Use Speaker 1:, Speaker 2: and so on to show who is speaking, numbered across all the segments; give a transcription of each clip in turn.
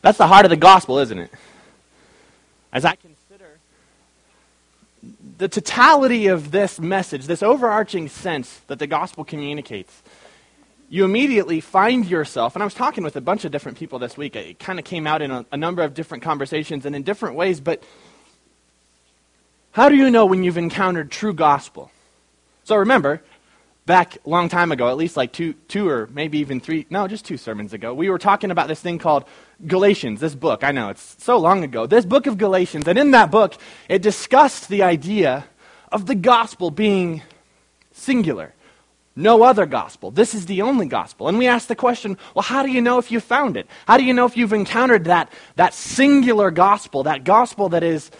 Speaker 1: That's the heart of the gospel, isn't it? As I consider the totality of this message, this overarching sense that the gospel communicates, you immediately find yourself, and I was talking with a bunch of different people this week, it kind of came out in a number of different conversations and in different ways, but how do you know when you've encountered true gospel? So remember, back a long time ago, at least like two or maybe even just 2 sermons ago, we were talking about this thing called Galatians, this book. I know, it's so long ago. This book of Galatians, and in that book, it discussed the idea of the gospel being singular. No other gospel. This is the only gospel. And we asked the question, well, how do you know if you found it? How do you know if you've encountered that singular gospel, that gospel that is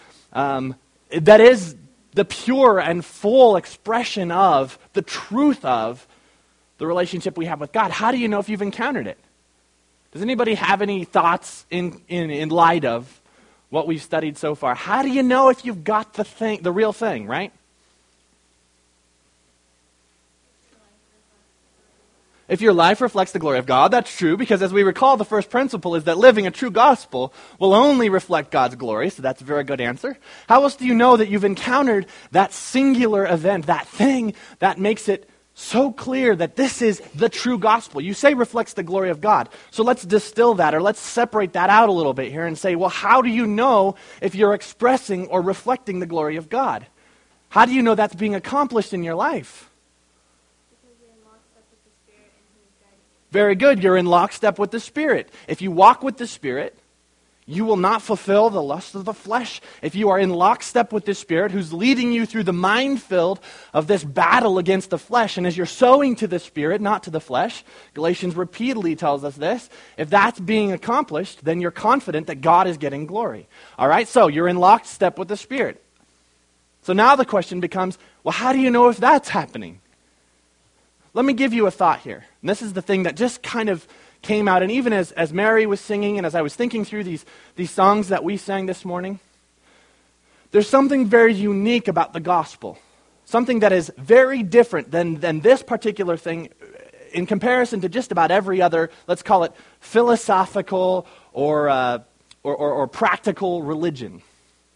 Speaker 1: the pure and full expression of the truth of the relationship we have with God? How do you know if you've encountered it? Does anybody have any thoughts in light of what we've studied so far? How do you know if you've got the real thing, right? If your life reflects the glory of God, that's true, because as we recall, the first principle is that living a true gospel will only reflect God's glory, so that's a very good answer. How else do you know that you've encountered that singular event, that thing that makes it so clear that this is the true gospel? You say reflects the glory of God, so let's distill that, or let's separate that out a little bit here and say, well, how do you know if you're expressing or reflecting the glory of God? How do you know that's being accomplished in your life? Very good. You're in lockstep with the Spirit. If you walk with the Spirit, you will not fulfill the lust of the flesh. If you are in lockstep with the Spirit who's leading you through the minefield of this battle against the flesh, and as you're sowing to the Spirit, not to the flesh, Galatians repeatedly tells us this, if that's being accomplished, then you're confident that God is getting glory. All right, so you're in lockstep with the Spirit. So now the question becomes, well, how do you know if that's happening? Let me give you a thought here. And this is the thing that just kind of came out. And even as Mary was singing and as I was thinking through these songs that we sang this morning, there's something very unique about the gospel. Something that is very different than this particular thing in comparison to just about every other, let's call it philosophical or practical religion.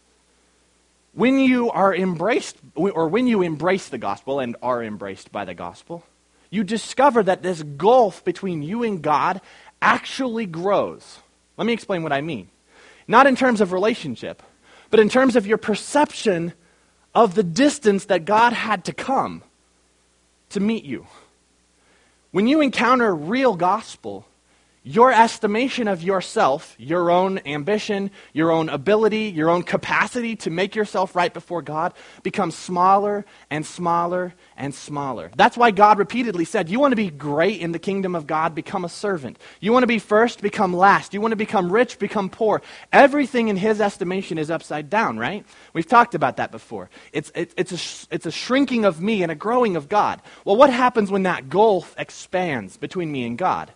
Speaker 1: When you are embraced, or when you embrace the gospel and are embraced by the gospel, you discover that this gulf between you and God actually grows. Let me explain what I mean. Not in terms of relationship, but in terms of your perception of the distance that God had to come to meet you. When you encounter real gospel, your estimation of yourself, your own ambition, your own ability, your own capacity to make yourself right before God becomes smaller and smaller and smaller. That's why God repeatedly said, you want to be great in the kingdom of God, become a servant. You want to be first, become last. You want to become rich, become poor. Everything in his estimation is upside down, right? We've talked about that before. It's a shrinking of me and a growing of God. Well, what happens when that gulf expands between me and God?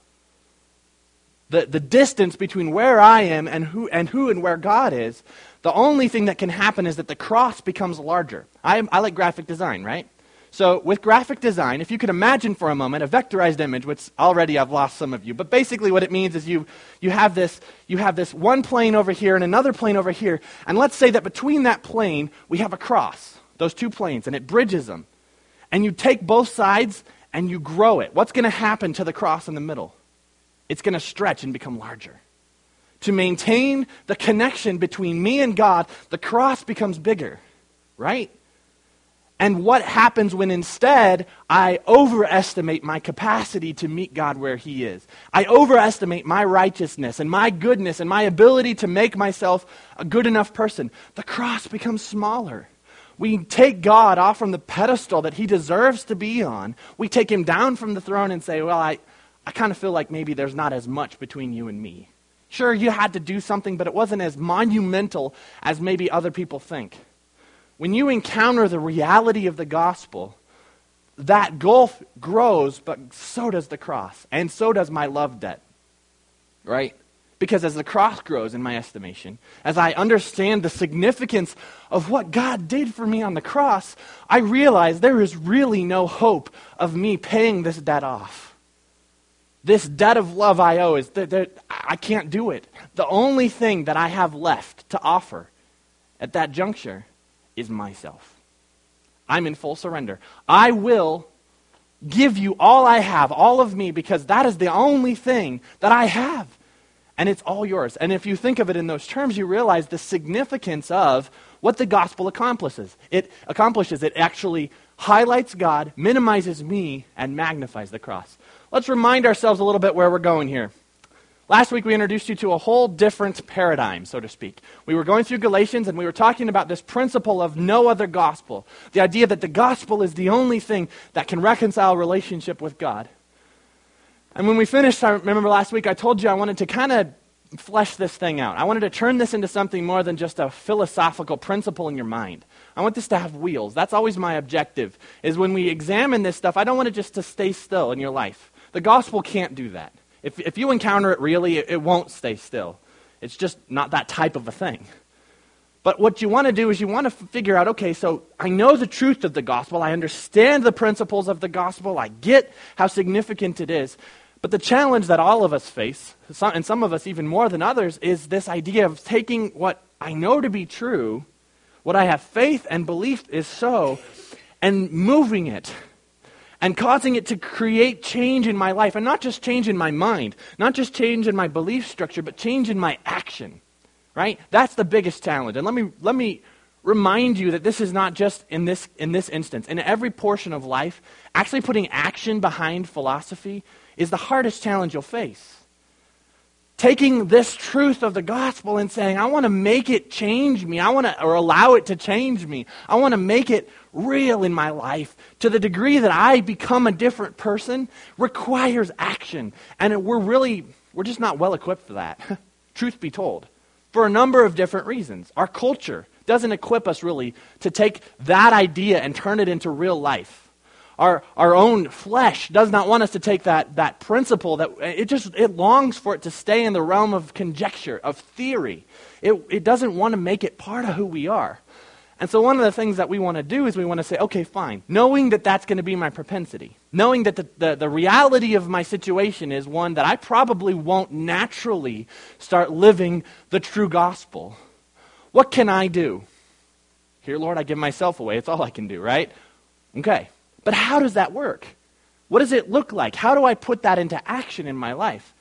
Speaker 1: The distance between where I am and who and where God is, the only thing that can happen is that the cross becomes larger. I like graphic design, right? So with graphic design, if you could imagine for a moment a vectorized image, which already I've lost some of you, but basically what it means is you have this one plane over here and another plane over here, and let's say that between that plane we have a cross, those two planes, and it bridges them. And you take both sides and you grow it. What's going to happen to the cross in the middle? It's going to stretch and become larger. To maintain the connection between me and God, the cross becomes bigger, right? And what happens when instead I overestimate my capacity to meet God where he is? I overestimate my righteousness and my goodness and my ability to make myself a good enough person. The cross becomes smaller. We take God off from the pedestal that he deserves to be on. We take him down from the throne and say, well, I kind of feel like maybe there's not as much between you and me. Sure, you had to do something, but it wasn't as monumental as maybe other people think. When you encounter the reality of the gospel, that gulf grows, but so does the cross, and so does my love debt, right? Because as the cross grows in my estimation, as I understand the significance of what God did for me on the cross, I realize there is really no hope of me paying this debt off. This debt of love I owe is that I can't do it. The only thing that I have left to offer at that juncture is myself. I'm in full surrender. I will give you all I have, all of me, because that is the only thing that I have. And it's all yours. And if you think of it in those terms, you realize the significance of what the gospel accomplishes. It actually highlights God, minimizes me, and magnifies the cross. Let's remind ourselves a little bit where we're going here. Last week we introduced you to a whole different paradigm, so to speak. We were going through Galatians and we were talking about this principle of no other gospel. The idea that the gospel is the only thing that can reconcile relationship with God. And when we finished, I remember last week I told you I wanted to kind of flesh this thing out. I wanted to turn this into something more than just a philosophical principle in your mind. I want this to have wheels. That's always my objective, is when we examine this stuff, I don't want it just to stay still in your life. The gospel can't do that. If you encounter it really, it won't stay still. It's just not that type of a thing. But what you want to do is you want to figure out, okay, so I know the truth of the gospel. I understand the principles of the gospel. I get how significant it is. But the challenge that all of us face, and some of us even more than others, is this idea of taking what I know to be true, what I have faith and belief is so, and moving it and causing it to create change in my life. And not just change in my mind, not just change in my belief structure, but change in my action. Right? That's the biggest challenge. And let me remind you that this is not just in this instance. In every portion of life, actually putting action behind philosophy is the hardest challenge you'll face. Taking this truth of the gospel and saying, I want to make it change me. Or allow it to change me. I want to make it real in my life to the degree that I become a different person requires action. And we're just not well equipped for that. Truth be told. For a number of different reasons. Our culture doesn't equip us really to take that idea and turn it into real life. Our own flesh does not want us to take that principle, that it longs for it to stay in the realm of conjecture, of theory. It doesn't want to make it part of who we are. And so one of the things that we want to do is we want to say, okay, fine, knowing that that's going to be my propensity, knowing that the reality of my situation is one that I probably won't naturally start living the true gospel. What can I do? Here, Lord, I give myself away. It's all I can do, right? Okay. But how does that work? What does it look like? How do I put that into action in my life?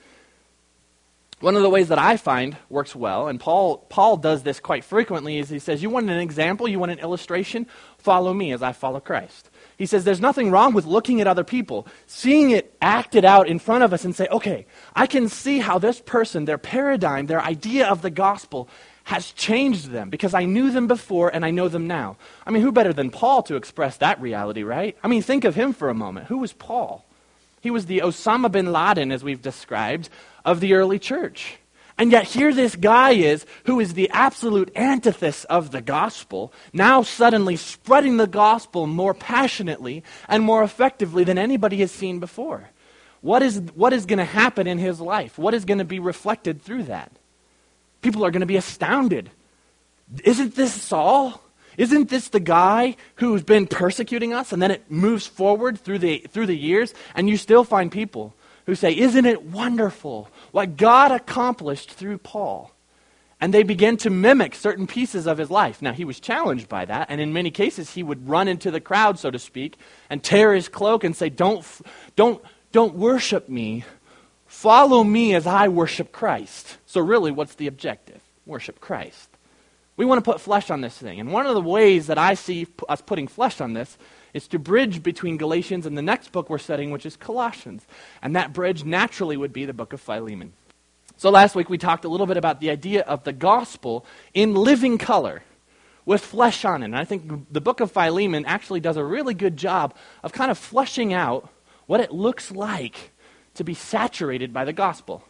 Speaker 1: One of the ways that I find works well, and Paul does this quite frequently, is he says, you want an example, you want an illustration? Follow me as I follow Christ. He says there's nothing wrong with looking at other people, seeing it acted out in front of us and say, okay, I can see how this person, their paradigm, their idea of the gospel has changed them because I knew them before and I know them now. I mean, who better than Paul to express that reality, right? I mean, think of him for a moment. Who was Paul? He was the Osama bin Laden, as we've described, of the early church. And yet here this guy is, who is the absolute antithesis of the gospel, now suddenly spreading the gospel more passionately and more effectively than anybody has seen before. What is going to happen in his life? What is going to be reflected through that? People are going to be astounded. Isn't this Saul? Isn't this the guy who's been persecuting us? And then it moves forward through the years, and you still find people who say, isn't it wonderful what God accomplished through Paul? And they begin to mimic certain pieces of his life. Now, he was challenged by that, and in many cases he would run into the crowd, so to speak, and tear his cloak and say, don't worship me. Follow me as I worship Christ. So really, what's the objective? Worship Christ. We want to put flesh on this thing. And one of the ways that I see us putting flesh on this is to bridge between Galatians and the next book we're studying, which is Colossians. And that bridge naturally would be the book of Philemon. So last week we talked a little bit about the idea of the gospel in living color with flesh on it. And I think the book of Philemon actually does a really good job of kind of fleshing out what it looks like to be saturated by the gospel.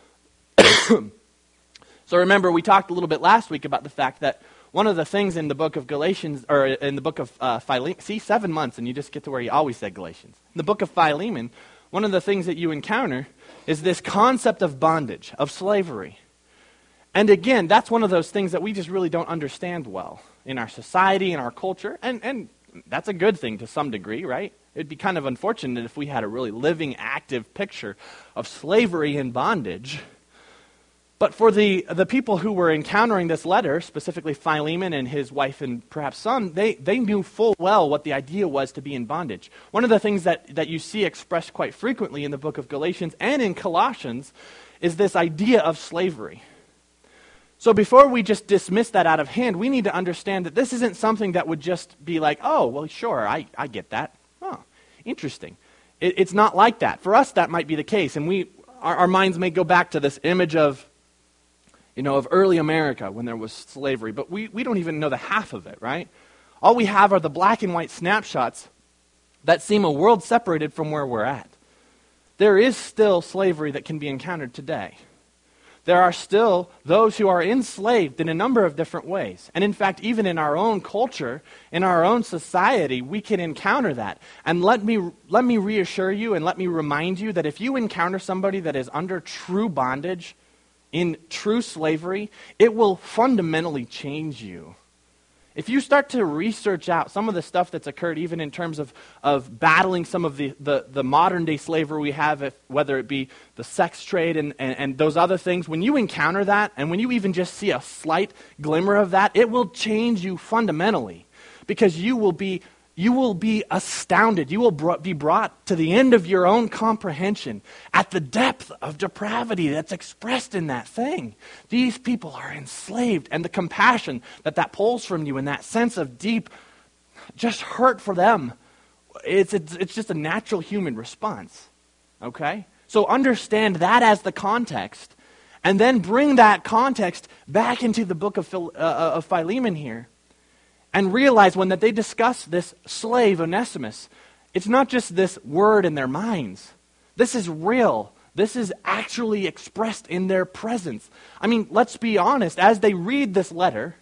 Speaker 1: So remember, we talked a little bit last week about the fact that one of the things in the book of Galatians, or in the book of Philemon, see, 7 months and you just get to where he always said Galatians. In the book of Philemon, one of the things that you encounter is this concept of bondage, of slavery. And again, that's one of those things that we just really don't understand well in our society, in our culture, and that's a good thing to some degree, right? It'd be kind of unfortunate if we had a really living, active picture of slavery and bondage. But for the people who were encountering this letter, specifically Philemon and his wife and perhaps son, they knew full well what the idea was to be in bondage. One of the things that you see expressed quite frequently in the book of Galatians and in Colossians is this idea of slavery. So before we just dismiss that out of hand, we need to understand that this isn't something that would just be like, oh, well, sure, I get that. Oh, interesting. It's not like that. For us, that might be the case, and our minds may go back to this image of early America when there was slavery, but we don't even know the half of it, right? All we have are the black and white snapshots that seem a world separated from where we're at. There is still slavery that can be encountered today. There are still those who are enslaved in a number of different ways. And in fact, even in our own culture, in our own society, we can encounter that. And let me reassure you and let me remind you that if you encounter somebody that is under true bondage, in true slavery, it will fundamentally change you. If you start to research out some of the stuff that's occurred, even in terms of battling some of the modern day slavery we have, whether it be the sex trade and those other things, when you encounter that, and when you even just see a slight glimmer of that, it will change you fundamentally. Because you will be astounded. You will be brought to the end of your own comprehension at the depth of depravity that's expressed in that thing. These people are enslaved, and the compassion that pulls from you and that sense of deep just hurt for them, it's just a natural human response. Okay? So understand that as the context, and then bring that context back into the book of Philemon here. And realize when that they discuss this slave, Onesimus, it's not just this word in their minds. This is real. This is actually expressed in their presence. I mean, let's be honest. As they read this letter,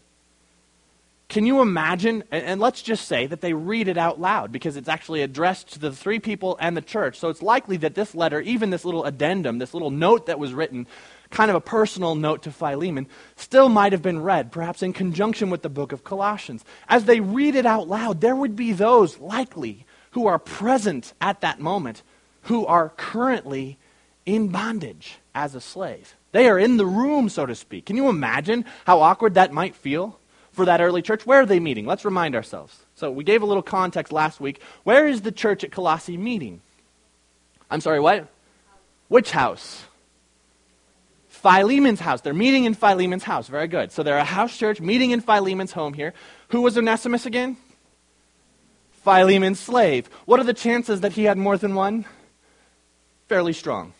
Speaker 1: can you imagine, and let's just say that they read it out loud because it's actually addressed to the three people and the church. So it's likely that this letter, even this little addendum, this little note that was written, kind of a personal note to Philemon, still might have been read, perhaps in conjunction with the book of Colossians. As they read it out loud, there would be those likely who are present at that moment who are currently in bondage as a slave. They are in the room, so to speak. Can you imagine how awkward that might feel for that early church? Where are they meeting? Let's remind ourselves. So we gave a little context last week. Where is the church at Colossae meeting? I'm sorry, what? Which house? Philemon's house. They're meeting in Philemon's house. Very good. So they're a house church meeting in Philemon's home here. Who was Onesimus again? Philemon's slave. What are the chances that he had more than one? Fairly strong.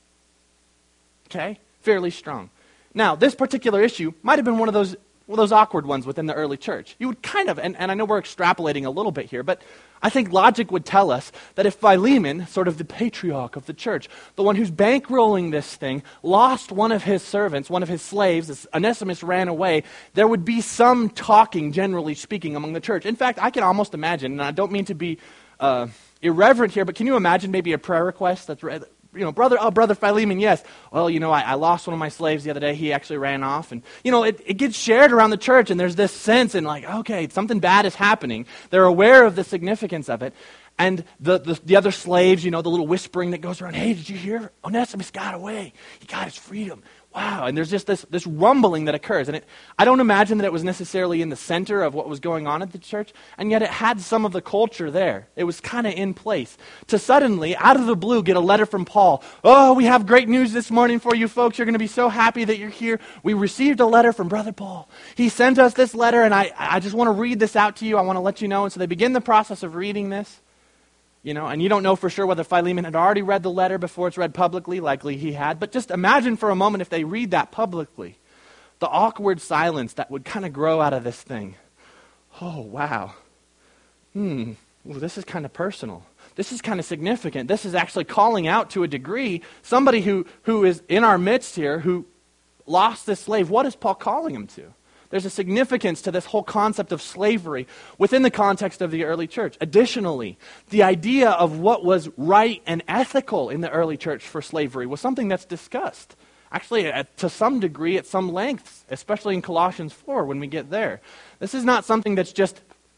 Speaker 1: Okay? Fairly strong. Now, this particular issue might have been one of those awkward ones within the early church. You would kind of, and I know we're extrapolating a little bit here, but I think logic would tell us that if Philemon, sort of the patriarch of the church, the one who's bankrolling this thing, lost one of his servants, one of his slaves, as Onesimus ran away, there would be some talking, generally speaking, among the church. In fact, I can almost imagine, and I don't mean to be irreverent here, but can you imagine maybe a prayer request that's read? Brother Philemon, yes. Well, I lost one of my slaves the other day. He actually ran off. And, it gets shared around the church, and there's this sense and okay, something bad is happening. They're aware of the significance of it. And the other slaves, the little whispering that goes around, hey, did you hear? Onesimus got away. He got his freedom. Wow. And there's just this rumbling that occurs. And I don't imagine that it was necessarily in the center of what was going on at the church, and yet it had some of the culture there. It was kind of in place. To suddenly, out of the blue, get a letter from Paul. Oh, we have great news this morning for you folks. You're going to be so happy that you're here. We received a letter from Brother Paul. He sent us this letter, and I just want to read this out to you. I want to let you know. And so they begin the process of reading this. And you don't know for sure whether Philemon had already read the letter before it's read publicly. Likely he had. But just imagine for a moment if they read that publicly. The awkward silence that would kind of grow out of this thing. Oh, wow. Well, this is kind of personal. This is kind of significant. This is actually calling out to a degree somebody who is in our midst here who lost this slave. What is Paul calling him to? There's a significance to this whole concept of slavery within the context of the early church. Additionally, the idea of what was right and ethical in the early church for slavery was something that's discussed. Actually, to some degree, at some length, especially in Colossians 4 when we get there. This is not something that's just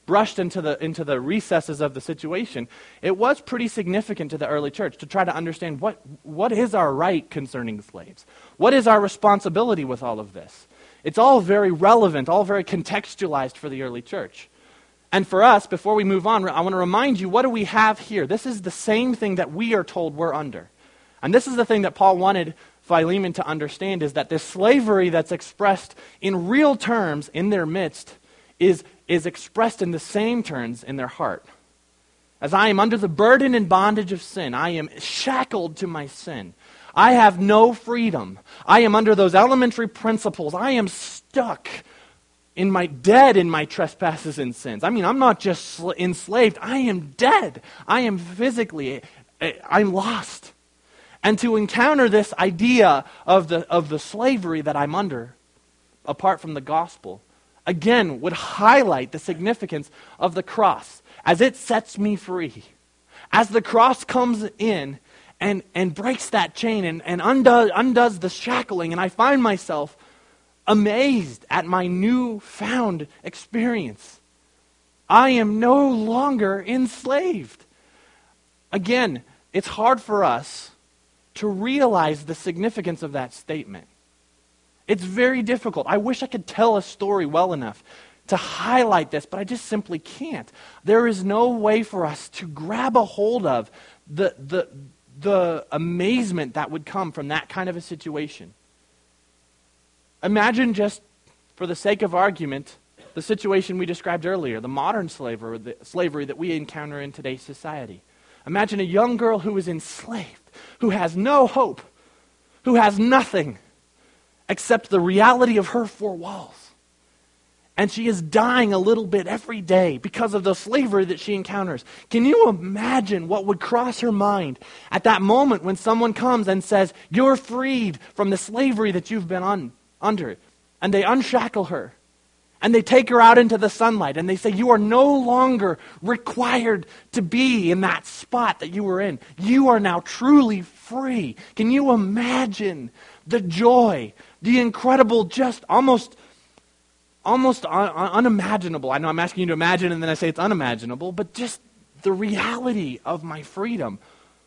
Speaker 1: brushed into the recesses of the situation, it was pretty significant to the early church to try to understand what is our right concerning slaves? What is our responsibility with all of this? It's all very relevant, all very contextualized for the early church. And for us, before we move on, I want to remind you, what do we have here? This is the same thing that we are told we're under. And this is the thing that Paul wanted Philemon to understand, is that this slavery that's expressed in real terms in their midst is expressed in the same terms in their heart. As I am under the burden and bondage of sin, I am shackled to my sin. I have no freedom. I am under those elementary principles. I am stuck dead in my trespasses and sins. I mean, I'm not just enslaved. I am dead. I am physically, I'm lost. And to encounter this idea of the slavery that I'm under, apart from the gospel, again, would highlight the significance of the cross as it sets me free. As the cross comes in and breaks that chain and undoes the shackling, and I find myself amazed at my newfound experience. I am no longer enslaved. Again, it's hard for us to realize the significance of that statement. It's very difficult. I wish I could tell a story well enough to highlight this, but I just simply can't. There is no way for us to grab a hold of the amazement that would come from that kind of a situation. Imagine, just for the sake of argument, the situation we described earlier, the modern slavery that we encounter in today's society. Imagine a young girl who is enslaved, who has no hope, who has nothing except the reality of her four walls. And she is dying a little bit every day because of the slavery that she encounters. Can you imagine what would cross her mind at that moment when someone comes and says, "You're freed from the slavery that you've been under"? And they unshackle her. And they take her out into the sunlight and they say, "You are no longer required to be in that spot that you were in. You are now truly free." Can you imagine the joy, the incredible, just almost unimaginable? I know I'm asking you to imagine and then I say it's unimaginable, but just the reality of my freedom.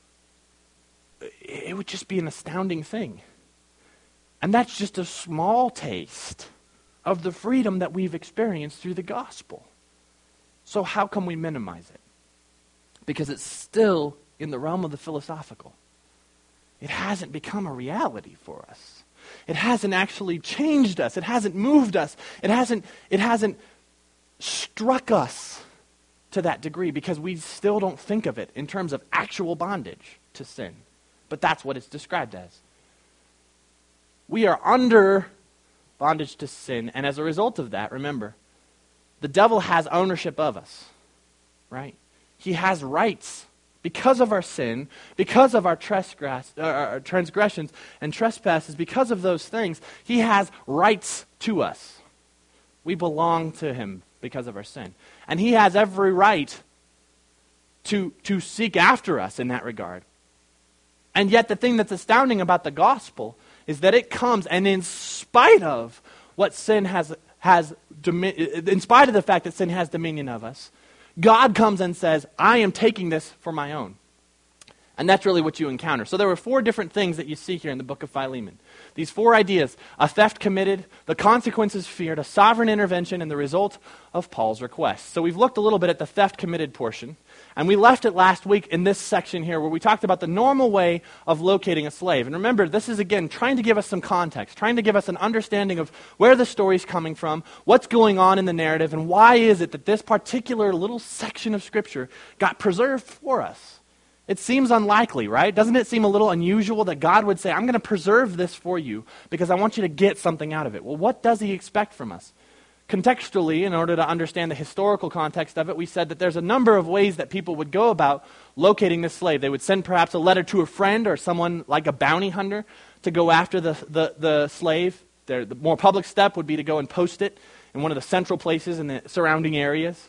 Speaker 1: It would just be an astounding thing. And that's just a small taste of the freedom that we've experienced through the gospel. So how can we minimize it? Because it's still in the realm of the philosophical. It hasn't become a reality for us. It hasn't actually changed us. It hasn't moved us. It hasn't struck us to that degree because we still don't think of it in terms of actual bondage to sin. But that's what it's described as. We are under bondage to sin, and as a result of that, remember, the devil has ownership of us, right? He has rights because of our sin, because of our transgressions and trespasses, because of those things. He has rights to us. We belong to him because of our sin. And he has every right to seek after us in that regard. And yet the thing that's astounding about the gospel is that it comes, and in spite of what sin in spite of the fact that sin has dominion of us, God comes and says, "I am taking this for my own." And that's really what you encounter. So there were 4 different things that you see here in the book of Philemon. These 4 ideas: a theft committed, the consequences feared, a sovereign intervention, and the result of Paul's request. So we've looked a little bit at the theft committed portion, and we left it last week in this section here where we talked about the normal way of locating a slave. And remember, this is again trying to give us some context, trying to give us an understanding of where the story's coming from, what's going on in the narrative, and why is it that this particular little section of Scripture got preserved for us. It seems unlikely, right? Doesn't it seem a little unusual that God would say, "I'm going to preserve this for you because I want you to get something out of it"? Well, what does he expect from us? Contextually, in order to understand the historical context of it, we said that there's a number of ways that people would go about locating this slave. They would send perhaps a letter to a friend or someone like a bounty hunter to go after the slave. The more public step would be to go and post it in one of the central places in the surrounding areas.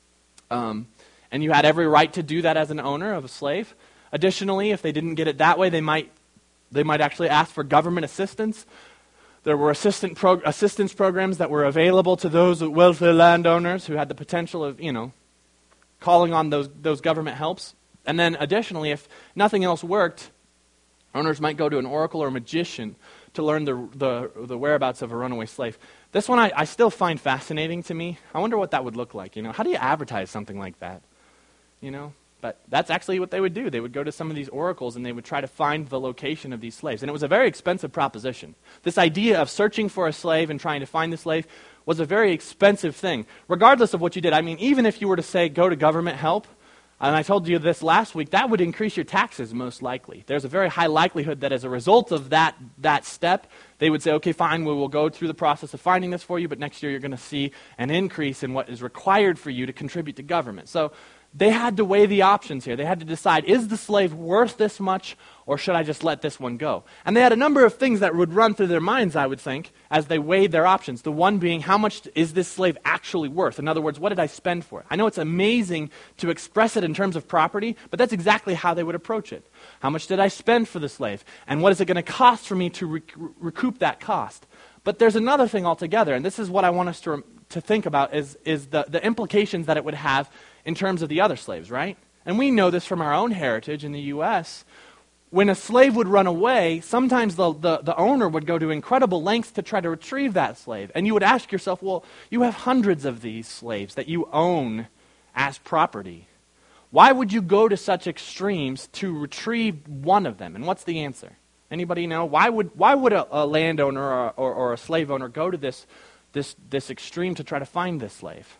Speaker 1: And you had every right to do that as an owner of a slave. Additionally, if they didn't get it that way, they might actually ask for government assistance. There were assistance programs that were available to those wealthy landowners who had the potential of, calling on those government helps. And then additionally, if nothing else worked, owners might go to an oracle or magician to learn the whereabouts of a runaway slave. This one I still find fascinating to me. I wonder what that would look like. How do you advertise something like that? But that's actually what they would do. They would go to some of these oracles and they would try to find the location of these slaves. And it was a very expensive proposition. This idea of searching for a slave and trying to find the slave was a very expensive thing, regardless of what you did. I mean, even if you were to say, go to government help, and I told you this last week, that would increase your taxes most likely. There's a very high likelihood that as a result of that step, they would say, okay, fine, we will go through the process of finding this for you, but next year you're going to see an increase in what is required for you to contribute to government. So they had to weigh the options here. They had to decide, is the slave worth this much, or should I just let this one go? And they had a number of things that would run through their minds, I would think, as they weighed their options. The one being, how much is this slave actually worth? In other words, what did I spend for it? I know it's amazing to express it in terms of property, but that's exactly how they would approach it. How much did I spend for the slave? And what is it going to cost for me to recoup that cost? But there's another thing altogether, and this is what I want us to think about, is the implications that it would have in terms of the other slaves, right? And we know this from our own heritage in the U.S. When a slave would run away, sometimes the owner would go to incredible lengths to try to retrieve that slave. And you would ask yourself, well, you have hundreds of these slaves that you own as property. Why would you go to such extremes to retrieve one of them? And what's the answer? Anybody know? Why would a landowner or a slave owner go to this extreme to try to find this slave?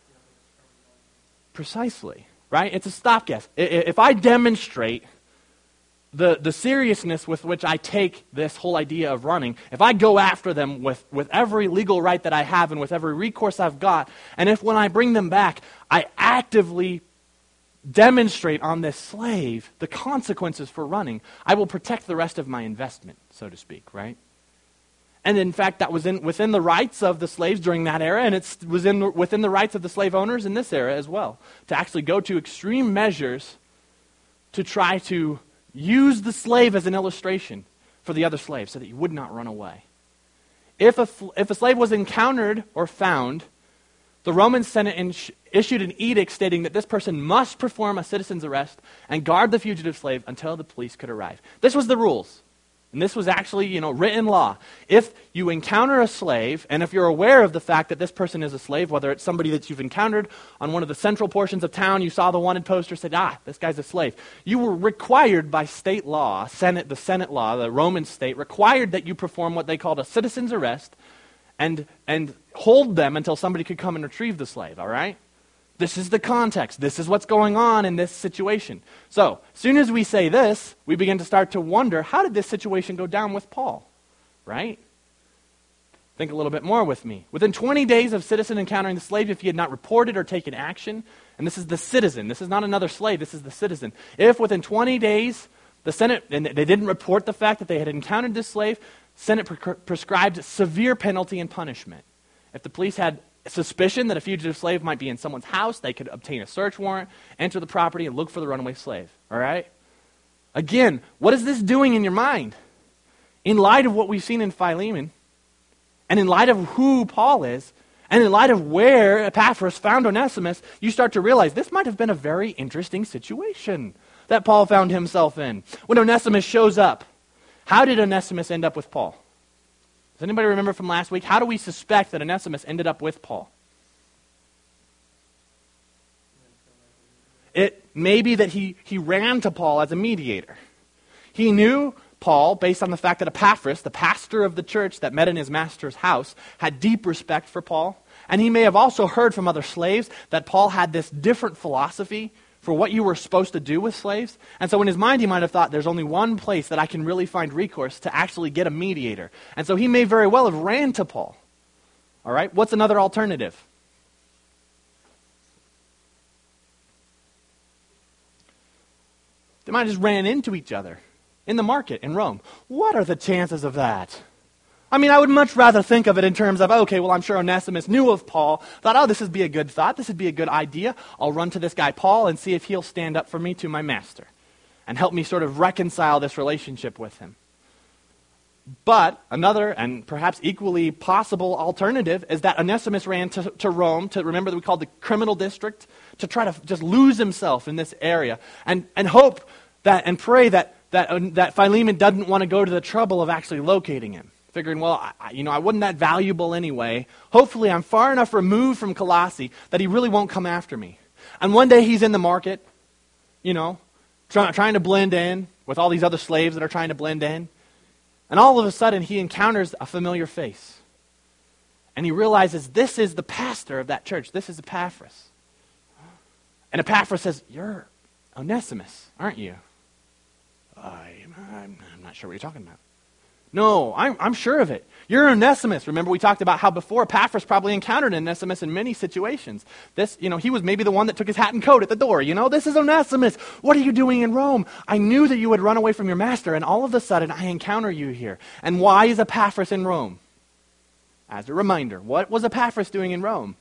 Speaker 1: Precisely, right? It's a stopgap. If I demonstrate the seriousness with which I take this whole idea of running, if I go after them with every legal right that I have and with every recourse I've got, and if when I bring them back, I actively demonstrate on this slave the consequences for running, I will protect the rest of my investment, so to speak, right? And in fact, that was within the rights of the slaves during that era, and it was within the rights of the slave owners in this era as well, to actually go to extreme measures to try to use the slave as an illustration for the other slaves so that he would not run away. If a slave was encountered or found, the Roman Senate issued an edict stating that this person must perform a citizen's arrest and guard the fugitive slave until the police could arrive. This was the rules. And this was actually, written law. If you encounter a slave, and if you're aware of the fact that this person is a slave, whether it's somebody that you've encountered on one of the central portions of town, you saw the wanted poster, said, this guy's a slave. You were required by state law, the Senate law, the Roman state, required that you perform what they called a citizen's arrest and hold them until somebody could come and retrieve the slave, all right? This is the context. This is what's going on in this situation. So, as soon as we say this, we begin to start to wonder, how did this situation go down with Paul? Right? Think a little bit more with me. Within 20 days of citizen encountering the slave, if he had not reported or taken action, and this is the citizen, this is not another slave, this is the citizen. If within 20 days, the Senate, and they didn't report the fact that they had encountered this slave, Senate prescribed severe penalty and punishment. If the police had suspicion that a fugitive slave might be in someone's house, they could obtain a search warrant, enter the property, and look for the runaway slave. All right? Again, what is this doing in your mind? In light of what we've seen in Philemon, and in light of who Paul is, and in light of where Epaphras found Onesimus, you start to realize this might have been a very interesting situation that Paul found himself in. When Onesimus shows up, how did Onesimus end up with Paul? Does anybody remember from last week? How do we suspect that Onesimus ended up with Paul? It may be that he ran to Paul as a mediator. He knew Paul based on the fact that Epaphras, the pastor of the church that met in his master's house, had deep respect for Paul. And he may have also heard from other slaves that Paul had this different philosophy for what you were supposed to do with slaves. And so in his mind, he might have thought, there's only one place that I can really find recourse to actually get a mediator. And so he may very well have ran to Paul. All right, what's another alternative? They might have just ran into each other in the market in Rome. What are the chances of that? I mean, I would much rather think of it in terms of, okay, well, I'm sure Onesimus knew of Paul, thought, this would be a good thought, this would be a good idea. I'll run to this guy Paul and see if he'll stand up for me to my master and help me sort of reconcile this relationship with him. But another, and perhaps equally possible alternative, is that Onesimus ran to Rome, remember that we called the criminal district, to try to just lose himself in this area, and hope that, and pray that Philemon doesn't want to go to the trouble of actually locating him. Figuring, well, I wasn't that valuable anyway. Hopefully I'm far enough removed from Colossae that he really won't come after me. And one day he's in the market, trying to blend in with all these other slaves that are trying to blend in. And all of a sudden, he encounters a familiar face. And he realizes this is the pastor of that church. This is Epaphras. And Epaphras says, "You're Onesimus, aren't you?" I'm not sure what you're talking about. "No, I'm sure of it. You're Onesimus." Remember, we talked about how before Epaphras probably encountered Onesimus in many situations. He was maybe the one that took his hat and coat at the door. "This is Onesimus. What are you doing in Rome? I knew that you would run away from your master, and all of a sudden I encounter you here." And why is Epaphras in Rome? As a reminder, what was Epaphras doing in Rome?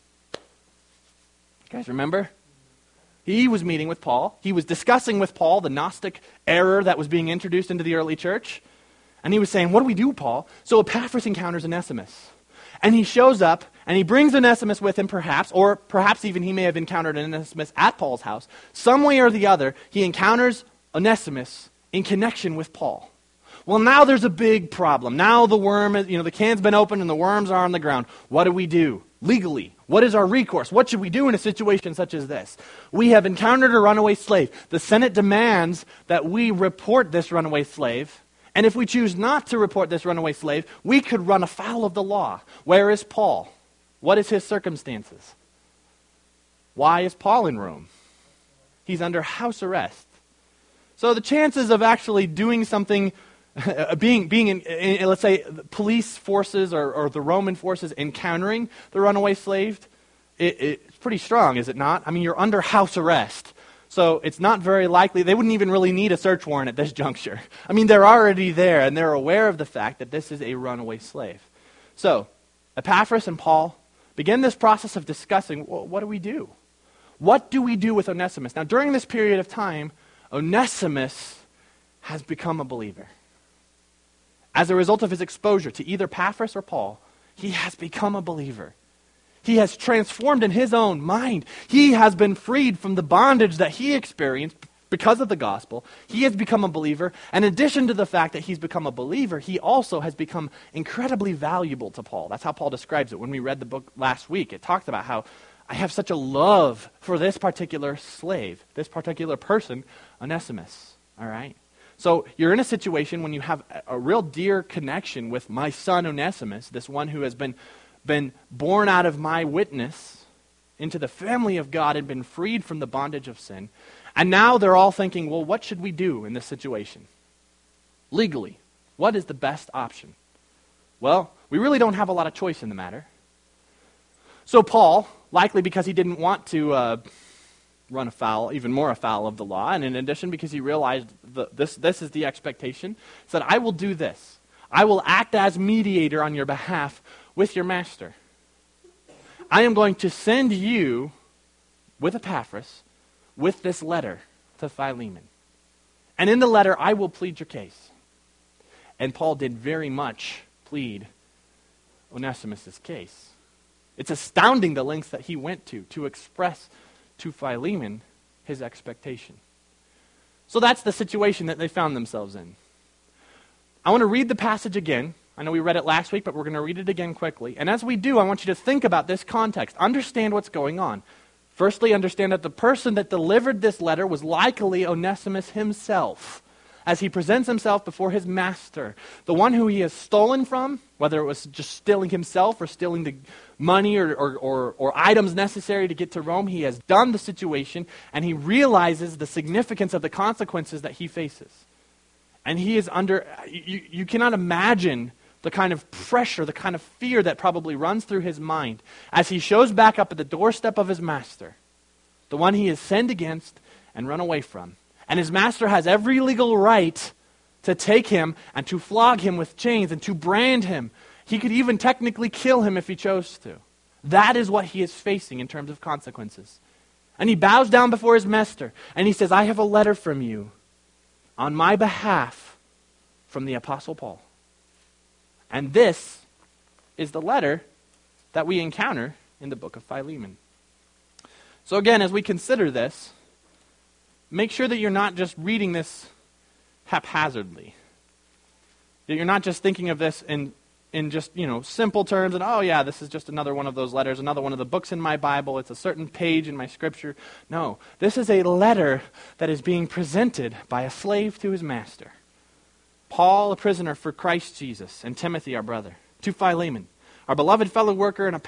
Speaker 1: You guys remember? He was meeting with Paul. He was discussing with Paul the Gnostic error that was being introduced into the early church. And he was saying, "What do we do, Paul?" So Epaphras encounters Onesimus. And he shows up, and he brings Onesimus with him perhaps, or perhaps even he may have encountered Onesimus at Paul's house. Some way or the other, he encounters Onesimus in connection with Paul. Well, now there's a big problem. Now the worm, the can's been opened and the worms are on the ground. What do we do? Legally, what is our recourse? What should we do in a situation such as this? We have encountered a runaway slave. The Senate demands that we report this runaway slave. And if we choose not to report this runaway slave, we could run afoul of the law. Where is Paul? What is his circumstances? Why is Paul in Rome? He's under house arrest. So the chances of actually doing something, being in, let's say, police forces or the Roman forces encountering the runaway slave, it's pretty strong, is it not? I mean, you're under house arrest. So it's not very likely, they wouldn't even really need a search warrant at this juncture. I mean, they're already there, and they're aware of the fact that this is a runaway slave. So Epaphras and Paul begin this process of discussing, well, what do we do? What do we do with Onesimus? Now, during this period of time, Onesimus has become a believer. As a result of his exposure to either Epaphras or Paul, he has become a believer. He has transformed in his own mind. He has been freed from the bondage that he experienced because of the gospel. He has become a believer. And in addition to the fact that he's become a believer, he also has become incredibly valuable to Paul. That's how Paul describes it. When we read the book last week, it talked about how I have such a love for this particular slave, this particular person, Onesimus. All right? So you're in a situation when you have a real dear connection with my son Onesimus, this one who has been born out of my witness into the family of God and been freed from the bondage of sin. And now they're all thinking, well, what should we do in this situation? Legally, what is the best option? Well, we really don't have a lot of choice in the matter. So Paul, likely because he didn't want to run afoul, even more afoul of the law, and in addition because he realized this is the expectation, said, I will do this. I will act as mediator on your behalf with your master. I am going to send you with Epaphras with this letter to Philemon. And in the letter, I will plead your case. And Paul did very much plead Onesimus' case. It's astounding the lengths that he went to express to Philemon his expectation. So that's the situation that they found themselves in. I want to read the passage again. I know we read it last week, but we're going to read it again quickly. And as we do, I want you to think about this context. Understand what's going on. Firstly, understand that the person that delivered this letter was likely Onesimus himself, as he presents himself before his master, the one who he has stolen from, whether it was just stealing himself or stealing the money or items necessary to get to Rome. He has done the situation, and he realizes the significance of the consequences that he faces. And he is under, you cannot imagine the kind of pressure, the kind of fear that probably runs through his mind as he shows back up at the doorstep of his master, the one he has sinned against and run away from. And his master has every legal right to take him and to flog him with chains and to brand him. He could even technically kill him if he chose to. That is what he is facing in terms of consequences. And he bows down before his master and he says, I have a letter from you on my behalf from the Apostle Paul. And this is the letter that we encounter in the book of Philemon. So again, as we consider this, make sure that you're not just reading this haphazardly. That you're not just thinking of this in just, simple terms and, oh yeah, this is just another one of those letters, another one of the books in my Bible, it's a certain page in my scripture. No, this is a letter that is being presented by a slave to his master. Paul, a prisoner for Christ Jesus, and Timothy, our brother, to Philemon, our beloved fellow worker, and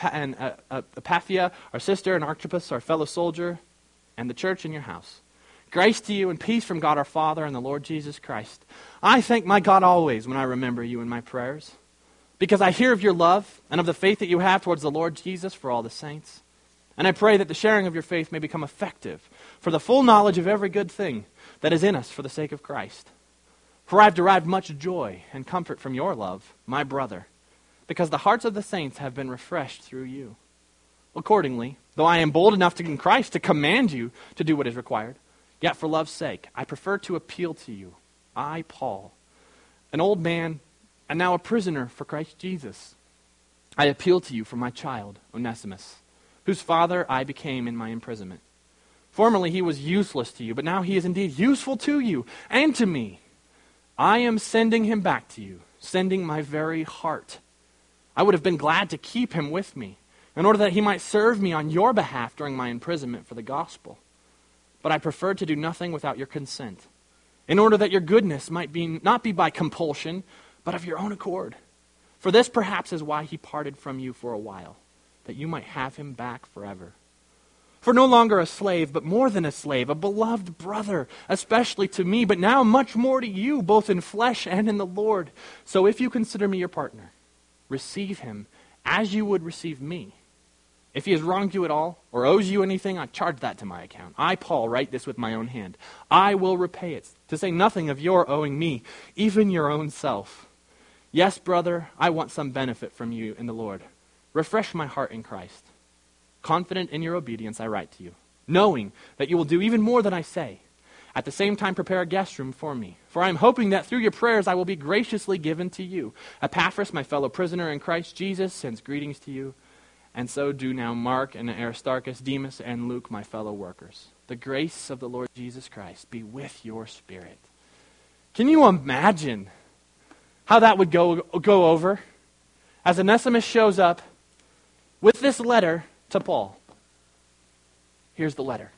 Speaker 1: Apaphia, our sister, and Archippus, our fellow soldier, and the church in your house. Grace to you and peace from God our Father and the Lord Jesus Christ. I thank my God always when I remember you in my prayers, because I hear of your love and of the faith that you have towards the Lord Jesus for all the saints. And I pray that the sharing of your faith may become effective for the full knowledge of every good thing that is in us for the sake of Christ. For I have derived much joy and comfort from your love, my brother, because the hearts of the saints have been refreshed through you. Accordingly, though I am bold enough in Christ to command you to do what is required, yet for love's sake, I prefer to appeal to you, I, Paul, an old man and now a prisoner for Christ Jesus. I appeal to you for my child, Onesimus, whose father I became in my imprisonment. Formerly he was useless to you, but now he is indeed useful to you and to me. I am sending him back to you, sending my very heart. I would have been glad to keep him with me, in order that he might serve me on your behalf during my imprisonment for the gospel. But I preferred to do nothing without your consent, in order that your goodness might not be by compulsion, but of your own accord. For this perhaps is why he parted from you for a while, that you might have him back forever. For no longer a slave, but more than a slave, a beloved brother, especially to me, but now much more to you, both in flesh and in the Lord. So if you consider me your partner, receive him as you would receive me. If he has wronged you at all, or owes you anything, I charge that to my account. I, Paul, write this with my own hand. I will repay it, to say nothing of your owing me, even your own self. Yes, brother, I want some benefit from you in the Lord. Refresh my heart in Christ. Confident in your obedience, I write to you, knowing that you will do even more than I say. At the same time, prepare a guest room for me, for I am hoping that through your prayers I will be graciously given to you. Epaphras, my fellow prisoner in Christ Jesus, sends greetings to you, and so do now Mark and Aristarchus, Demas, and Luke, my fellow workers. The grace of the Lord Jesus Christ be with your spirit. Can you imagine how that would go over? As Onesimus shows up with this letter to Paul. Here's the letter.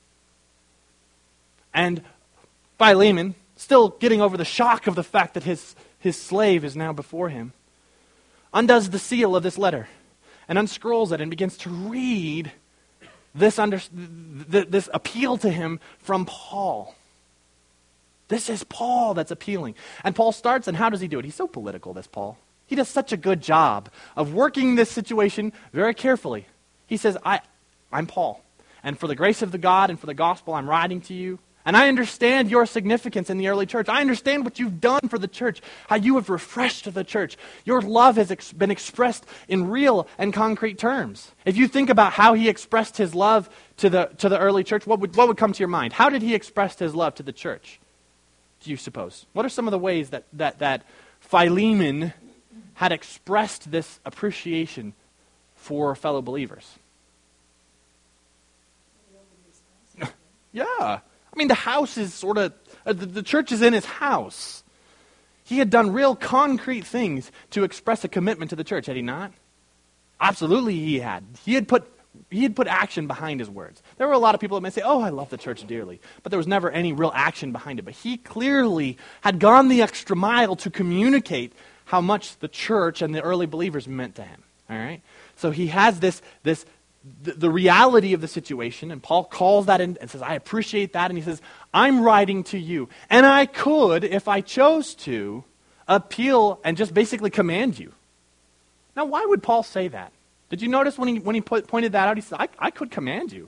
Speaker 1: And Philemon, still getting over the shock of the fact that his slave is now before him, undoes the seal of this letter and unscrolls it and begins to read this appeal to him from Paul. This is Paul that's appealing. And Paul starts, and how does he do it? He's so political, this Paul. He does such a good job of working this situation very carefully. He says, I'm Paul, and for the grace of the God and for the gospel, I'm writing to you. And I understand your significance in the early church. I understand what you've done for the church, how you have refreshed the church. Your love has been expressed in real and concrete terms. If you think about how he expressed his love to the early church, what would come to your mind? How did he express his love to the church, do you suppose? What are some of the ways that Philemon had expressed this appreciation for fellow believers? Yeah. I mean, the house is sort of, the church is in his house. He had done real concrete things to express a commitment to the church, had he not? Absolutely he had. He had put action behind his words. There were a lot of people that may say, oh, I love the church dearly, but there was never any real action behind it. But he clearly had gone the extra mile to communicate how much the church and the early believers meant to him. All right? So he has the reality of the situation, and Paul calls that in and says, I appreciate that, and he says, I'm writing to you, and I could, if I chose to, appeal and just basically command you. Now, why would Paul say that? Did you notice when he pointed that out, he said, I could command you.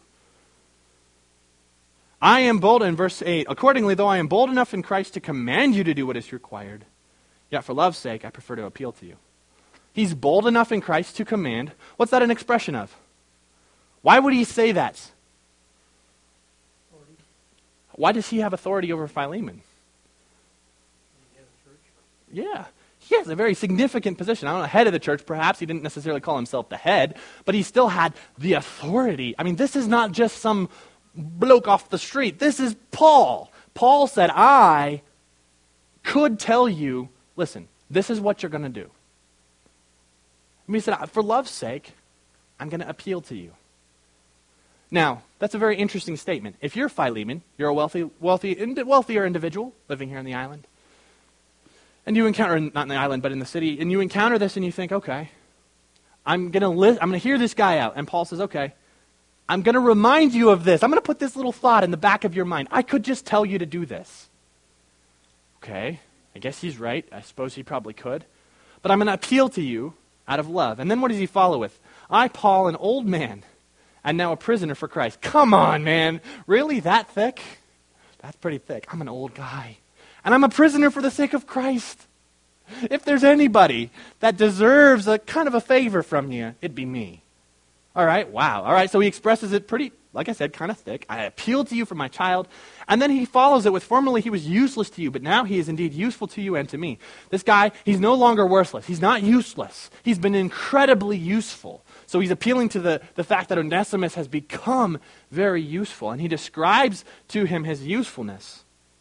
Speaker 1: I am bold, in verse 8, accordingly, though I am bold enough in Christ to command you to do what is required, yet for love's sake, I prefer to appeal to you. He's bold enough in Christ to command. What's that an expression of? Why would he say that? Authority. Why does he have authority over Philemon? Yeah. he has a very significant position. I don't know, head of the church, perhaps. He didn't necessarily call himself the head, but he still had the authority. I mean, this is not just some bloke off the street. This is Paul. Paul said, I could tell you, listen, this is what you're going to do. And he said, for love's sake, I'm going to appeal to you. Now, that's a very interesting statement. If you're Philemon, you're a wealthier individual living here on the island, and you encounter, not in the island, but in the city, and you encounter this and you think, okay, I'm going to hear this guy out. And Paul says, okay, I'm going to remind you of this. I'm going to put this little thought in the back of your mind. I could just tell you to do this. Okay, I guess he's right. I suppose he probably could. But I'm going to appeal to you out of love. And then what does he follow with? I, Paul, an old man, and now a prisoner for Christ. Come on, man. Really? That thick? That's pretty thick. I'm an old guy. And I'm a prisoner for the sake of Christ. If there's anybody that deserves a kind of a favor from you, it'd be me. All right, wow. All right, so he expresses it pretty, like I said, kind of thick. I appeal to you for my child. And then he follows it with, formerly he was useless to you, but now he is indeed useful to you and to me. This guy, he's no longer worthless. He's not useless. He's been incredibly useful. So he's appealing to the fact that Onesimus has become very useful. And he describes to him his usefulness.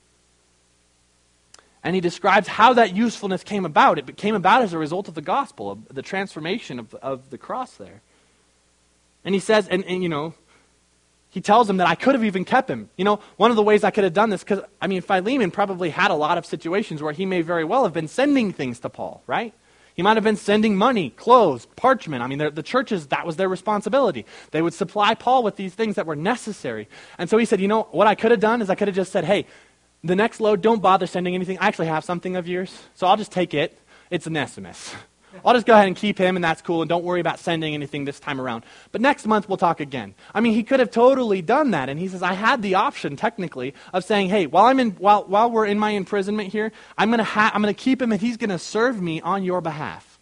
Speaker 1: And he describes how that usefulness came about. It came about as a result of the gospel, of the transformation of the cross there. And he says, and you know, he tells him that I could have even kept him. You know, one of the ways I could have done this, because, I mean, Philemon probably had a lot of situations where he may very well have been sending things to Paul, right? He might have been sending money, clothes, parchment. I mean, the churches, that was their responsibility. They would supply Paul with these things that were necessary. And so he said, you know, what I could have done is I could have just said, hey, the next load, don't bother sending anything. I actually have something of yours, so I'll just take it. It's Onesimus. I'll just go ahead and keep him, and that's cool, and don't worry about sending anything this time around. But next month, we'll talk again. I mean, he could have totally done that, and he says, I had the option, technically, of saying, hey, while we're in my imprisonment here, I'm going to keep him, and he's going to serve me on your behalf.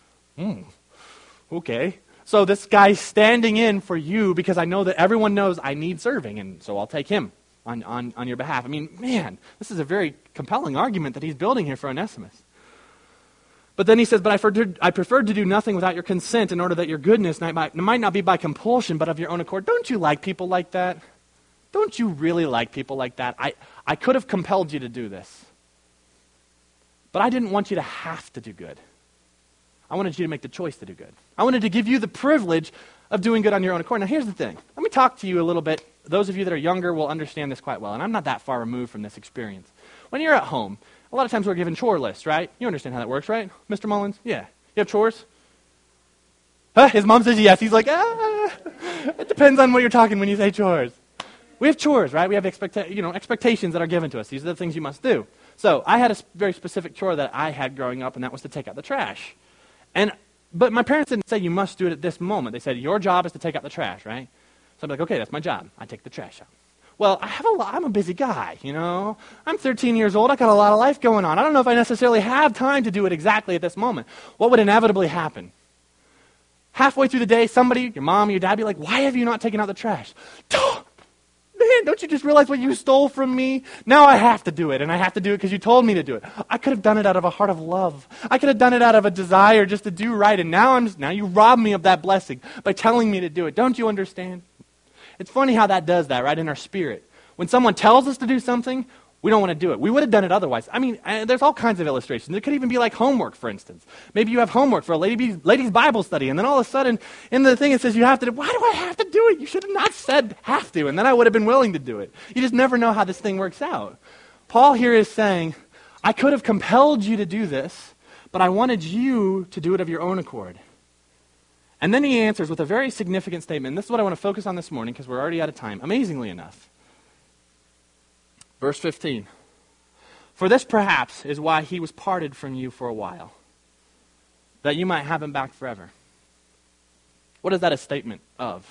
Speaker 1: Okay. So this guy's standing in for you because I know that everyone knows I need serving, and so I'll take him on your behalf. I mean, man, this is a very compelling argument that he's building here for Onesimus. But then he says, but I preferred to do nothing without your consent in order that your goodness might not be by compulsion, but of your own accord. Don't you like people like that? Don't you really like people like that? I could have compelled you to do this. But I didn't want you to have to do good. I wanted you to make the choice to do good. I wanted to give you the privilege of doing good on your own accord. Now here's the thing. Let me talk to you a little bit. Those of you that are younger will understand this quite well, and I'm not that far removed from this experience. When you're at home, a lot of times we're given chore lists, right? You understand how that works, right? Mr. Mullins? Yeah. You have chores? Huh? His mom says yes. He's like, It depends on what you're talking when you say chores. We have chores, right? We have expectations that are given to us. These are the things you must do. So I had a very specific chore that I had growing up, and that was to take out the trash. But my parents didn't say you must do it at this moment. They said your job is to take out the trash, right? So I'm like, okay, that's my job. I take the trash out. Well, I'm a busy guy, you know. I'm 13 years old. I got a lot of life going on. I don't know if I necessarily have time to do it exactly at this moment. What would inevitably happen? Halfway through the day, somebody, your mom, your dad, be like, why have you not taken out the trash? Man, don't you just realize what you stole from me? Now I have to do it, and I have to do it because you told me to do it. I could have done it out of a heart of love. I could have done it out of a desire just to do right, and now you rob me of that blessing by telling me to do it. Don't you understand? It's funny how that does that, right, in our spirit. When someone tells us to do something, we don't want to do it. We would have done it otherwise. I mean, there's all kinds of illustrations. There could even be like homework, for instance. Maybe you have homework for a ladies' Bible study, and then all of a sudden, in the thing it says you have to do it. Why do I have to do it? You should have not said have to, and then I would have been willing to do it. You just never know how this thing works out. Paul here is saying, I could have compelled you to do this, but I wanted you to do it of your own accord. And then he answers with a very significant statement. And this is what I want to focus on this morning because we're already out of time, amazingly enough. Verse 15. For this perhaps is why he was parted from you for a while, that you might have him back forever. What is that a statement of?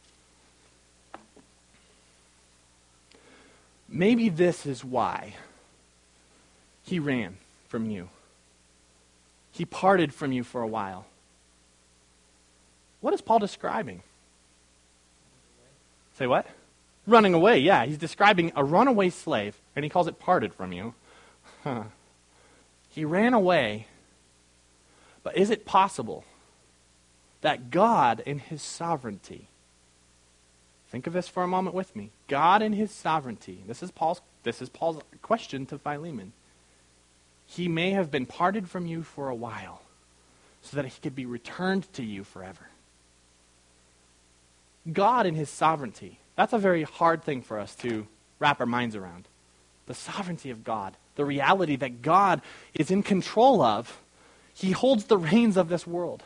Speaker 1: Maybe this is why he ran from you. He parted from you for a while. What is Paul describing? Say what? Running away, yeah. He's describing a runaway slave, and he calls it parted from you. He ran away But is it possible that God in his sovereignty, think of this for a moment with me, God in his sovereignty, this is Paul's question to Philemon, he may have been parted from you for a while so that he could be returned to you forever. God in his sovereignty, that's a very hard thing for us to wrap our minds around. The sovereignty of God, the reality that God is in control of, he holds the reins of this world.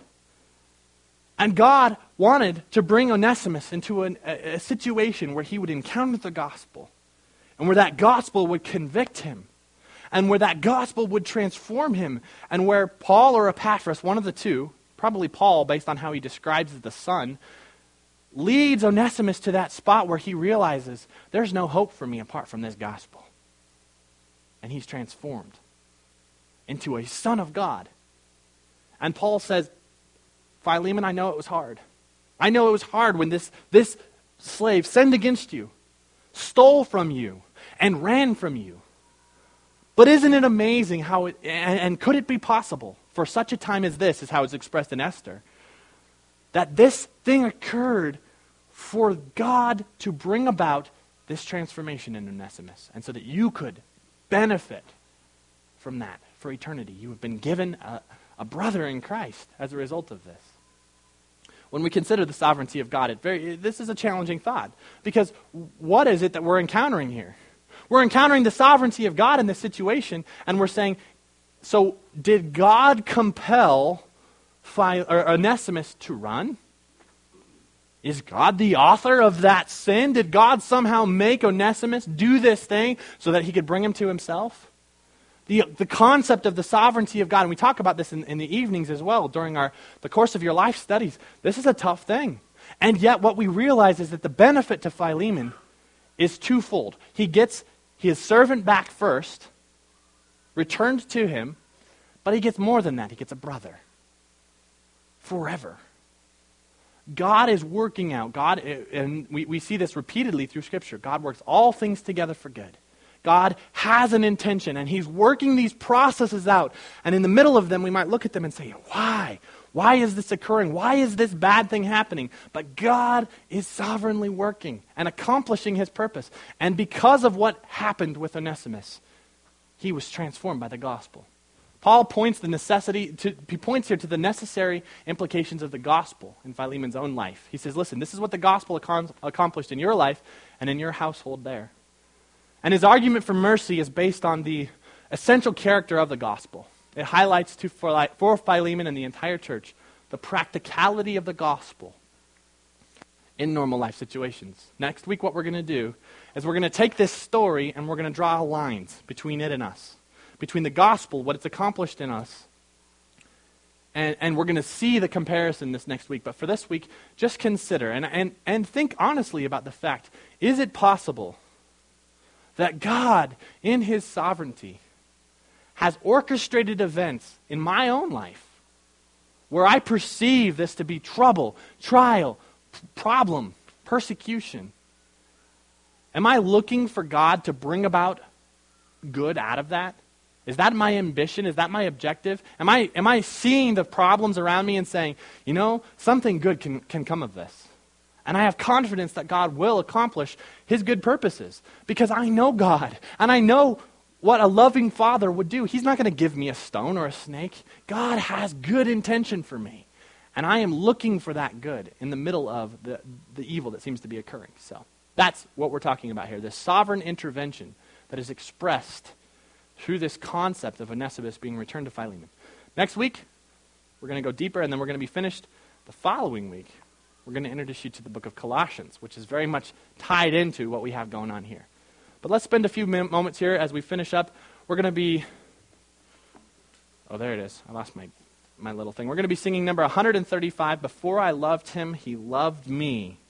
Speaker 1: And God wanted to bring Onesimus into a situation where he would encounter the gospel, and where that gospel would convict him, and where that gospel would transform him, and where Paul or Epaphras, one of the two, probably Paul based on how he describes the Son, leads Onesimus to that spot where he realizes there's no hope for me apart from this gospel. And he's transformed into a son of God. And Paul says, Philemon, I know it was hard. I know it was hard when this slave sinned against you, stole from you, and ran from you. But isn't it amazing how and could it be possible for such a time as this, is how it's expressed in Esther, that this thing occurred for God to bring about this transformation in Onesimus, and so that you could benefit from that for eternity. You have been given a brother in Christ as a result of this. When we consider the sovereignty of God, this is a challenging thought, because what is it that we're encountering here? We're encountering the sovereignty of God in this situation, and we're saying, so did God compel Onesimus to run? Is God the author of that sin? Did God somehow make Onesimus do this thing so that he could bring him to himself? The concept of the sovereignty of God, and we talk about this in the evenings as well during the course of your life studies. This is a tough thing. And yet what we realize is that the benefit to Philemon is twofold. He gets his servant back first, returned to him, but he gets more than that. He gets a brother. Forever. God is working out. And we see this repeatedly through Scripture. God works all things together for good. God has an intention, and he's working these processes out. And in the middle of them, we might look at them and say, why? Why is this occurring? Why is this bad thing happening? But God is sovereignly working and accomplishing his purpose. And because of what happened with Onesimus, he was transformed by the gospel. Paul points here to the necessary implications of the gospel in Philemon's own life. He says, listen, this is what the gospel accomplished in your life and in your household there. And his argument for mercy is based on the essential character of the gospel. It highlights for Philemon and the entire church the practicality of the gospel in normal life situations. Next week what we're going to do is we're going to take this story and we're going to draw lines between it and us. Between the gospel, what it's accomplished in us, and we're going to see the comparison this next week. But for this week, just consider and think honestly about the fact, is it possible that God, in his sovereignty, has orchestrated events in my own life where I perceive this to be trouble, trial, problem, persecution? Am I looking for God to bring about good out of that? Is that my ambition? Is that my objective? Am I seeing the problems around me and saying, something good can come of this? And I have confidence that God will accomplish his good purposes because I know God and I know what a loving father would do. He's not going to give me a stone or a snake. God has good intention for me. And I am looking for that good in the middle of the evil that seems to be occurring. So that's what we're talking about here, this sovereign intervention that is expressed through this concept of Onesimus being returned to Philemon. Next week, we're going to go deeper, and then we're going to be finished the following week. We're going to introduce you to the book of Colossians, which is very much tied into what we have going on here. But let's spend a few moments here as we finish up. We're going to be... Oh, there it is. I lost my little thing. We're going to be singing number 135, Before I Loved Him, He Loved Me.